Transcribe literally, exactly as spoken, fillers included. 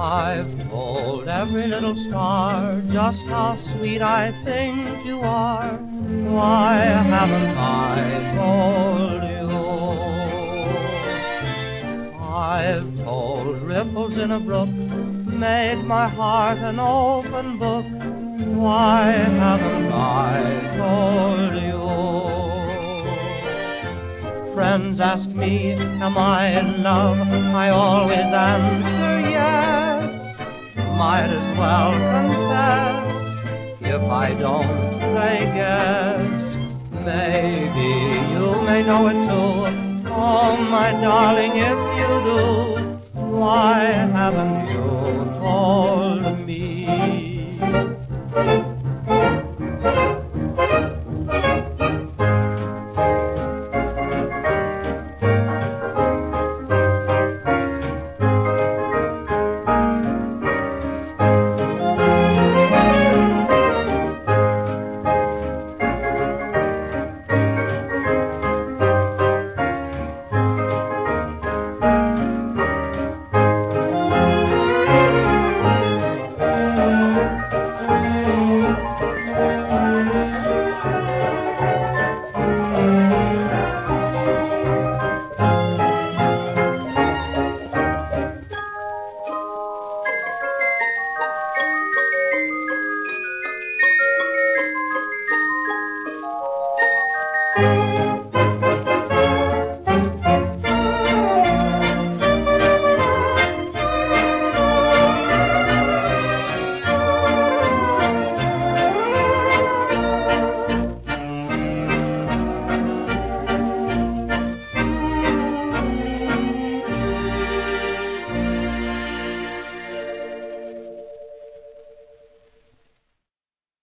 I've told every little star just how sweet I think you are. Why haven't I told you? I've told ripples in a brook, made my heart an open book. Why haven't I told you? Friends ask me, am I in love? I always answer yes. Might as well confess, if I don't, they guess. Maybe you may know it too. Oh, my darling, if you do,